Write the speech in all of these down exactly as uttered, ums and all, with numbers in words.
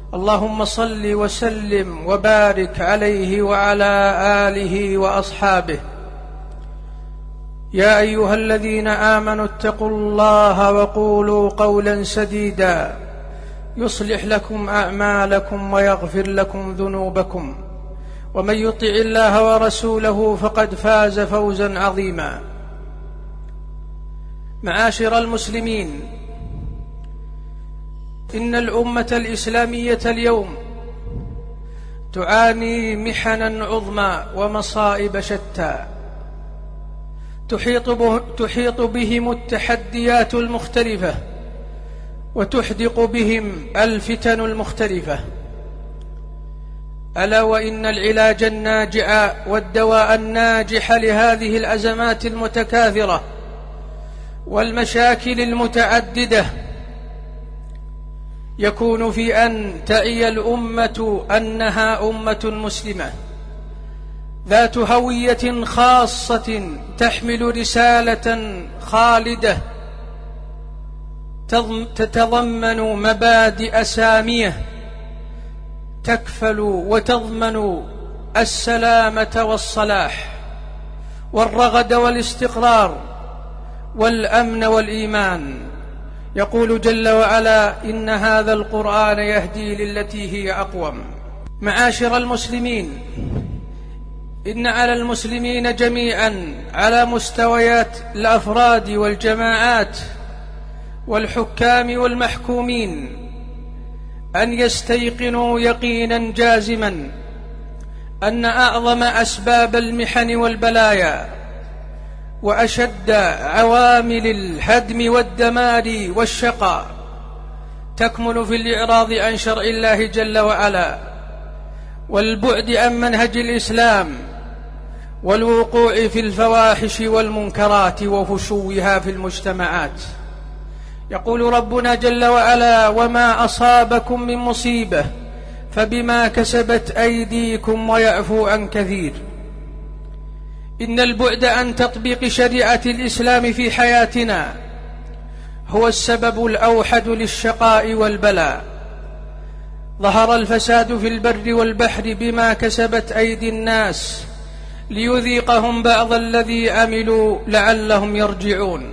اللهم صل وسلم وبارك عليه وعلى آله وأصحابه. يا أيها الذين آمنوا اتقوا الله وقولوا قولا سديدا يصلح لكم أعمالكم ويغفر لكم ذنوبكم، ومن يطع الله ورسوله فقد فاز فوزا عظيما. معاشر المسلمين، إن الأمة الإسلامية اليوم تعاني محنا عظمى ومصائب شتى تحيط, به تحيط بهم التحديات المختلفة وتحدق بهم الفتن المختلفة، ألا وإن العلاج الناجع والدواء الناجح لهذه الأزمات المتكاثرة والمشاكل المتعددة يكون في أن تعي الأمة أنها أمة مسلمة ذات هوية خاصة تحمل رسالة خالدة تتضمن مبادئ سامية تكفل وتضمن السلامة والصلاح والرغد والاستقرار والأمن والإيمان. يقول جل وعلا: إن هذا القرآن يهدي للتي هي أقوم. معاشر المسلمين، إن على المسلمين جميعا على مستويات الأفراد والجماعات والحكام والمحكومين أن يستيقنوا يقينا جازما أن أعظم أسباب المحن والبلايا وأشد عوامل الهدم والدمار والشقاء تكمن في الإعراض عن شرع الله جل وعلا والبعد عن منهج الإسلام والوقوع في الفواحش والمنكرات وفشوها في المجتمعات. يقول ربنا جل وعلا: وما أصابكم من مصيبة فبما كسبت أيديكم ويعفو عن كثير. إن البعد عن تطبيق شريعة الإسلام في حياتنا هو السبب الأوحد للشقاء والبلاء. ظهر الفساد في البر والبحر بما كسبت أيدي الناس ليذيقهم بعض الذي عملوا لعلهم يرجعون.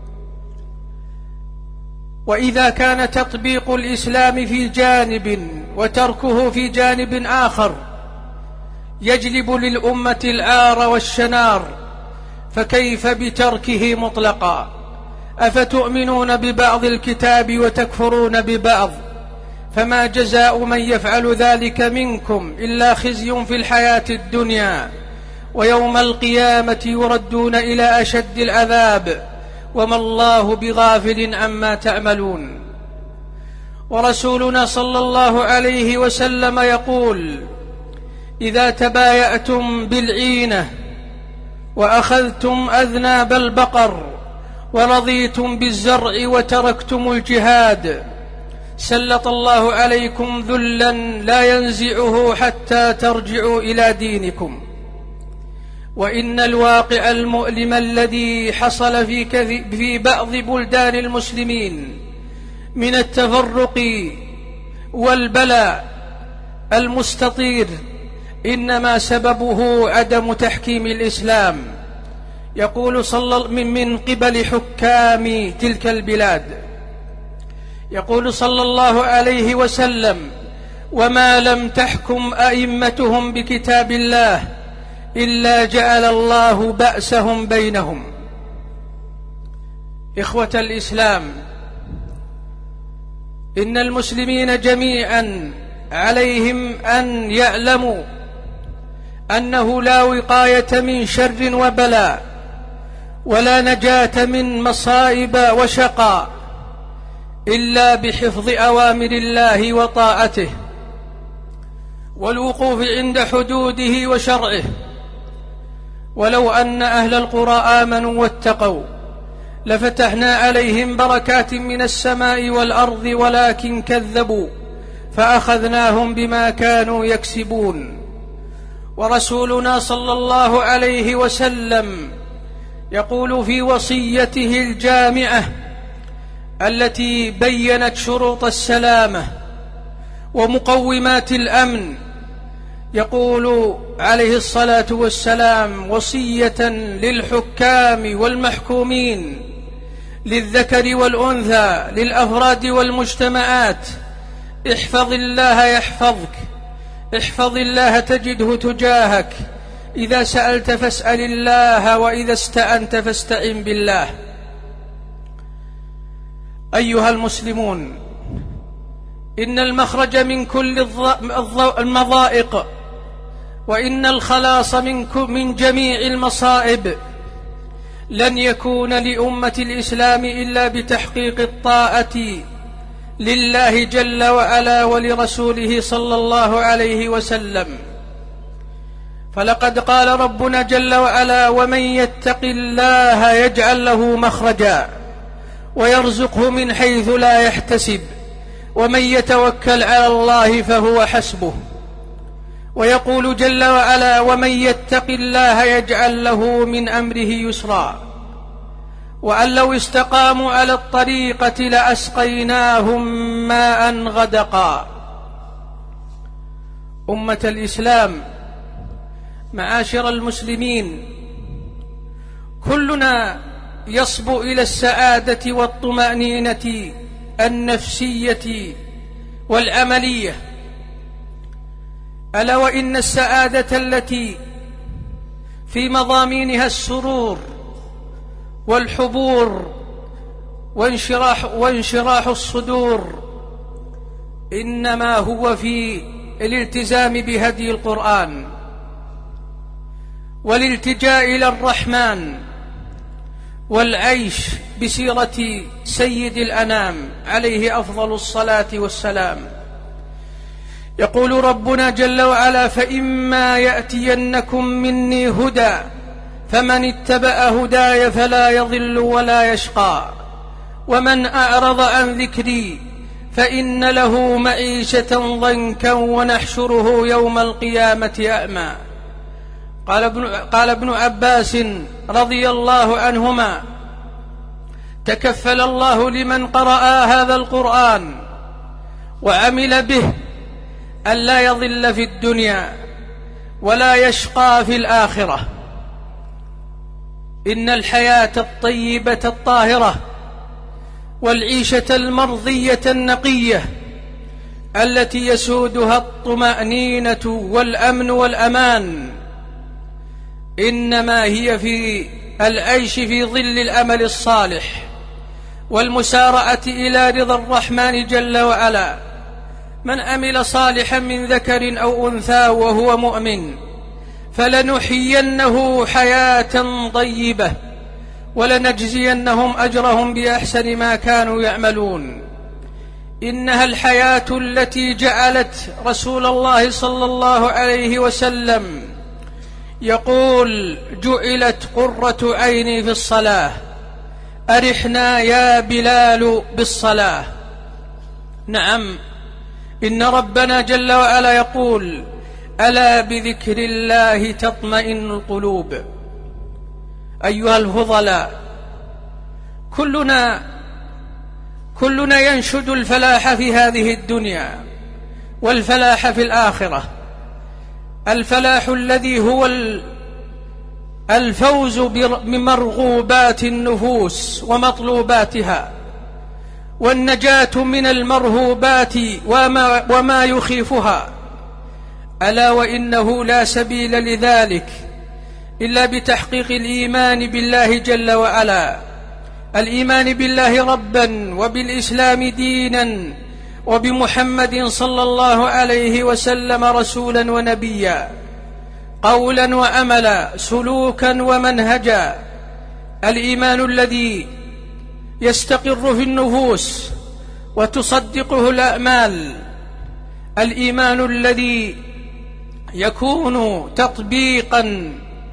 وإذا كان تطبيق الإسلام في جانب وتركه في جانب آخر يجلب للأمة العار والشنار، فكيف بتركه مطلقا؟ أفتؤمنون ببعض الكتاب وتكفرون ببعض؟ فما جزاء من يفعل ذلك منكم إلا خزي في الحياة الدنيا، ويوم القيامة يردون إلى أشد العذاب، وما الله بغافل عما تعملون. ورسولنا صلى الله عليه وسلم يقول: إذا تبايعتم بالعينة وأخذتم أذناب البقر ورضيتم بالزرع وتركتم الجهاد سلط الله عليكم ذلا لا ينزعه حتى ترجعوا إلى دينكم. وإن الواقع المؤلم الذي حصل في, في بعض بلدان المسلمين من التفرق والبلاء المستطير إنما سببه عدم تحكيم الإسلام. يقول صلى من, من قبل حكام تلك البلاد. يقول صلى الله عليه وسلم: وما لم تحكم أئمتهم بكتاب الله إلا جعل الله بأسهم بينهم. إخوة الإسلام، إن المسلمين جميعا عليهم أن يعلموا أنه لا وقاية من شر وبلاء ولا نجاة من مصائب وشقاء إلا بحفظ أوامر الله وطاعته والوقوف عند حدوده وشرعه. ولو أن أهل القرى آمنوا واتقوا لفتحنا عليهم بركات من السماء والأرض ولكن كذبوا فأخذناهم بما كانوا يكسبون. ورسولنا صلى الله عليه وسلم يقول في وصيته الجامعة التي بيّنت شروط السلامة ومقومات الأمن. يقول عليه الصلاة والسلام وصية للحكام والمحكومين، للذكر والأنثى، للأفراد والمجتمعات: احفظ الله يحفظك، احفظ الله تجده تجاهك، إذا سألت فاسأل الله، وإذا استعنت فاستعن بالله. أيها المسلمون، إن المخرج من كل المضائق وإن الخلاص من جميع المصائب لن يكون لأمة الإسلام إلا بتحقيق الطاعة لله جل وعلا ولرسوله صلى الله عليه وسلم. فلقد قال ربنا جل وعلا: ومن يتق الله يجعل له مخرجا ويرزقه من حيث لا يحتسب ومن يتوكل على الله فهو حسبه. ويقول جل وعلا: ومن يتق الله يجعل له من أمره يسرا. وأن لو استقاموا على الطريقة لأسقيناهم ماء غدقا. أمة الإسلام، معاشر المسلمين، كلنا يصبو إلى السعادة والطمأنينة النفسية والعملية، ألا وإن السعادة التي في مضامينها السرور والحبور وانشراح, وانشراح الصدور إنما هو في الالتزام بهدي القرآن والالتجاء إلى الرحمن والعيش بسيرة سيد الأنام عليه أفضل الصلاة والسلام. يقول ربنا جل وعلا: فإما يأتينكم مني هدى فمن اتبع هداي فلا يضل ولا يشقى ومن أعرض عن ذكري فإن له معيشة ضنكا ونحشره يوم القيامة أعمى. قال ابن, قال ابن عباس رضي الله عنهما: تكفل الله لمن قرأ هذا القرآن وعمل به أن لا يضل في الدنيا ولا يشقى في الآخرة. إن الحياة الطيبة الطاهرة والعيشة المرضية النقية التي يسودها الطمأنينة والأمن والأمان إنما هي في العيش في ظل الأمل الصالح والمسارعة إلى رضا الرحمن جل وعلا. من عمل صالحا من ذكر أو أنثى وهو مؤمن فلنحيينه حياة طيبة ولنجزينهم أجرهم بأحسن ما كانوا يعملون. إنها الحياة التي جعلت رسول الله صلى الله عليه وسلم يقول: جعلت قرة عيني في الصلاة، أرحنا يا بلال بالصلاة. نعم، إن ربنا جل وعلا يقول: ألا بذكر الله تطمئن القلوب. أيها الفضلاء، كلنا كلنا ينشد الفلاح في هذه الدنيا والفلاح في الآخرة، الفلاح الذي هو الفوز بمرغوبات النفوس ومطلوباتها، والنجاة من المرهوبات وما, وما يخيفها. ألا وإنه لا سبيل لذلك إلا بتحقيق الإيمان بالله جل وعلا، الإيمان بالله ربا وبالإسلام دينا وبمحمد صلى الله عليه وسلم رسولا ونبيا، قولا وعملا، سلوكا ومنهجا. الإيمان الذي يستقر في النفوس وتصدقه الأعمال، الإيمان الذي يكون تطبيقا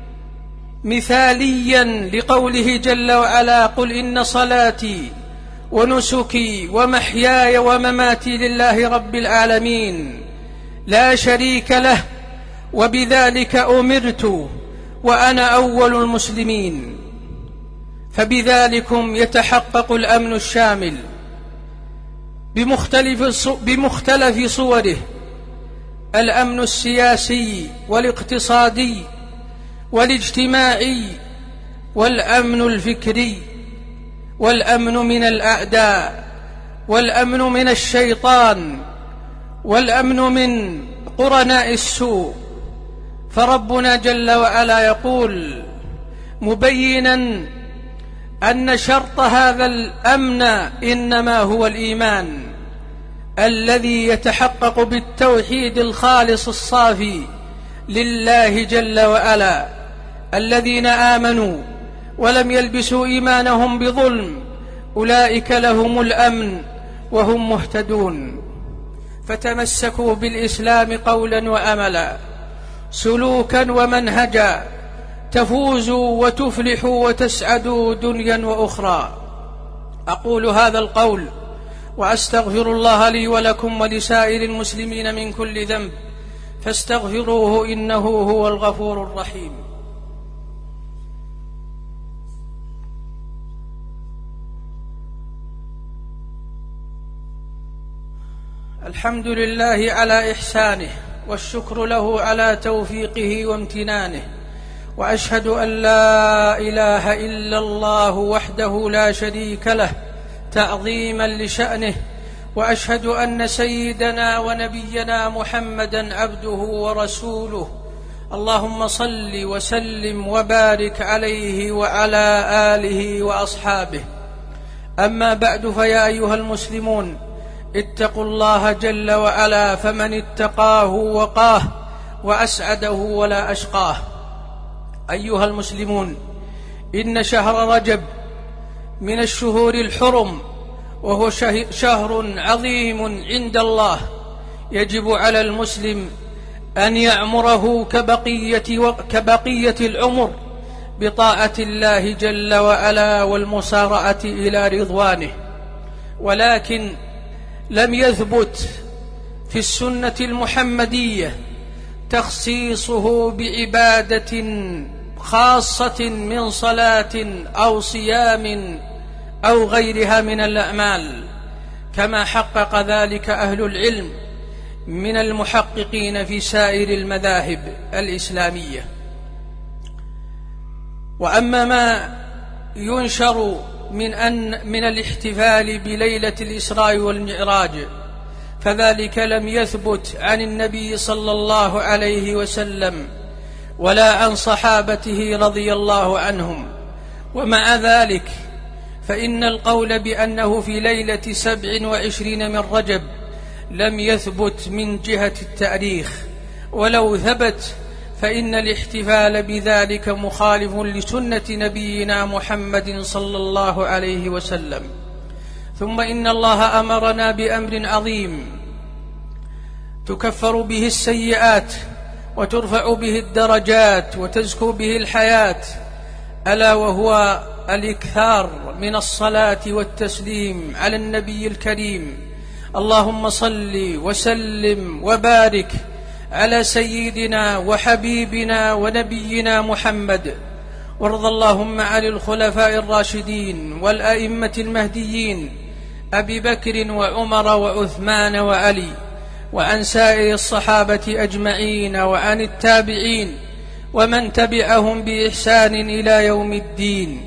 مثاليا لقوله جل وعلا: قل إن صلاتي ونسكي ومحياي ومماتي لله رب العالمين لا شريك له وبذلك أمرت وأنا أول المسلمين. فبذلكم يتحقق الأمن الشامل. بمختلف بمختلف صوره: الأمن السياسي والاقتصادي والاجتماعي، والأمن الفكري، والأمن من الأعداء، والأمن من الشيطان، والأمن من قرناء السوء. فربنا جل وعلا يقول مبينا أن شرط هذا الأمن إنما هو الإيمان الذي يتحقق بالتوحيد الخالص الصافي لله جل وعلا. الذين آمنوا ولم يلبسوا إيمانهم بظلم أولئك لهم الأمن وهم مهتدون. فتمسكوا بالإسلام قولا وأملا، سلوكا ومنهجا، تفوزوا وتفلحوا وتسعدوا دنيا وأخرى. أقول هذا القول وأستغفر الله لي ولكم ولسائر المسلمين من كل ذنب، فاستغفروه إنه هو الغفور الرحيم. الحمد لله على إحسانه، والشكر له على توفيقه وامتنانه، وأشهد أن لا إله إلا الله وحده لا شريك له تعظيما لشأنه، وأشهد أن سيدنا ونبينا محمدا عبده ورسوله. اللهم صل وسلم وبارك عليه وعلى آله وأصحابه. أما بعد، فيا أيها المسلمون، اتقوا الله جل وعلا، فمن اتقاه وقاه وأسعده ولا أشقاه. أيها المسلمون، إن شهر رجب من الشهور الحرم، وهو شهر عظيم عند الله، يجب على المسلم أن يعمره كبقية, كبقية العمر بطاعة الله جل وعلا والمسارعة إلى رضوانه. ولكن لم يثبت في السنة المحمدية تخصيصه بعبادة خاصة من صلاة أو صيام أو غيرها من الأعمال، كما حقق ذلك أهل العلم من المحققين في سائر المذاهب الإسلامية. وأما ما ينشر من أن من الاحتفال بليلة الإسراء والمعراج، فذلك لم يثبت عن النبي صلى الله عليه وسلم ولا عن صحابته رضي الله عنهم. ومع ذلك فإن القول بأنه في ليلة سبع وعشرين من رجب لم يثبت من جهة التاريخ، ولو ثبت فإن الاحتفال بذلك مخالف لسنة نبينا محمد صلى الله عليه وسلم. ثم إن الله أمرنا بأمر عظيم تكفر به السيئات وترفع به الدرجات وتزكو به الحياة، ألا وهو الإكثار من الصلاة والتسليم على النبي الكريم. اللهم صل وسلم وبارك على سيدنا وحبيبنا ونبينا محمد، وارض اللهم عن الخلفاء الراشدين والأئمة المهديين أبي بكر وعمر وعثمان وعلي، وعن سائر الصحابة أجمعين، وعن التابعين ومن تبعهم بإحسان إلى يوم الدين.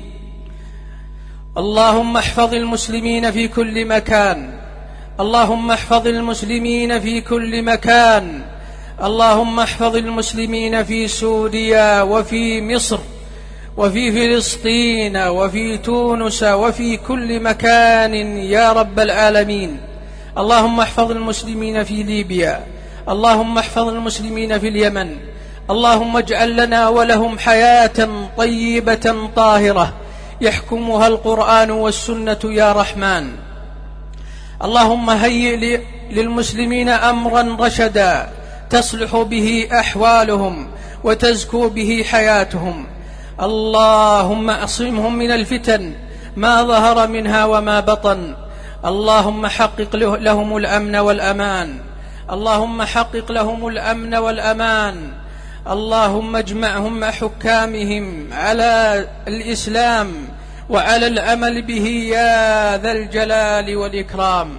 اللهم احفظ المسلمين في كل مكان، اللهم احفظ المسلمين في كل مكان، اللهم احفظ المسلمين في سوريا وفي مصر وفي فلسطين وفي تونس وفي كل مكان يا رب العالمين. اللهم احفظ المسلمين في ليبيا، اللهم احفظ المسلمين في اليمن، اللهم اجعل لنا ولهم حياة طيبة طاهرة يحكمها القرآن والسنة يا رحمن. اللهم هيئ للمسلمين أمرا رشدا تصلح به أحوالهم وتزكو به حياتهم. اللهم اعصمهم من الفتن ما ظهر منها وما بطن. اللهم حقق لهم الأمن والأمان، اللهم حقق لهم الأمن والأمان. اللهم اجمعهم مع حكامهم على الإسلام وعلى العمل به يا ذا الجلال والإكرام.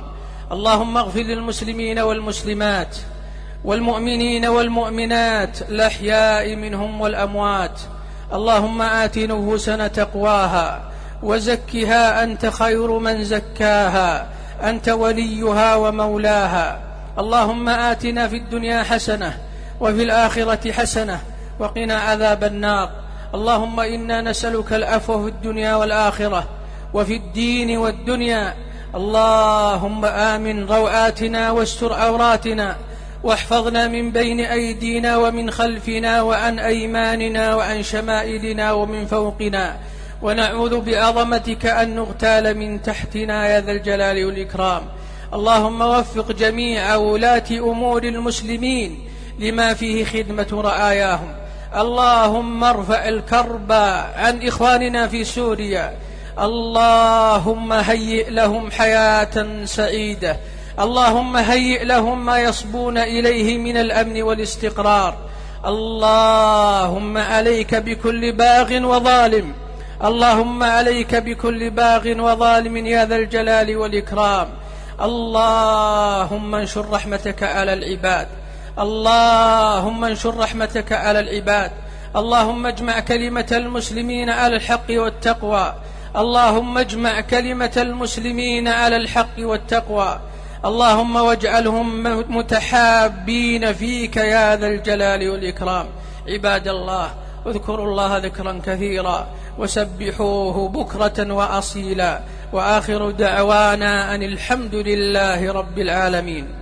اللهم اغفر للمسلمين والمسلمات والمؤمنين والمؤمنات الأحياء منهم والأموات. اللهم آت نفوسنا تقواها وزكها أنت خير من زكاها، أنت وليها ومولاها. اللهم آتنا في الدنيا حسنة وفي الآخرة حسنة وقنا عذاب النار. اللهم إنا نسألك العفو في الدنيا والآخرة وفي الدين والدنيا. اللهم آمن روآتنا واستر عوراتنا واحفظنا من بين أيدينا ومن خلفنا وعن أيماننا وعن شمائلنا ومن فوقنا، ونعوذ بعظمتك أن نغتال من تحتنا يا ذا الجلال والإكرام. اللهم وفق جميع ولاة أمور المسلمين لما فيه خدمة رعاياهم. اللهم ارفع الكرب عن إخواننا في سوريا. اللهم هيئ لهم حياة سعيدة. اللهم هيئ لهم ما يصبون إليه من الأمن والاستقرار. اللهم عليك بكل باغ وظالم. اللهم عليك بكل باغ وظالم يا ذا الجلال والإكرام. اللهم انشر رحمتك على العباد. اللهم انشر رحمتك على العباد. اللهم اجمع كلمة المسلمين على الحق والتقوى. اللهم اجمع كلمة المسلمين على الحق والتقوى. اللهم واجعلهم متحابين فيك يا ذا الجلال والإكرام. عباد الله، اذكروا الله ذكرا كثيرا وسبحوه بكرة وأصيلا، وآخر دعوانا أن الحمد لله رب العالمين.